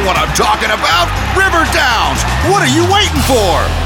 what I'm talking about. River Downs. What are you waiting for?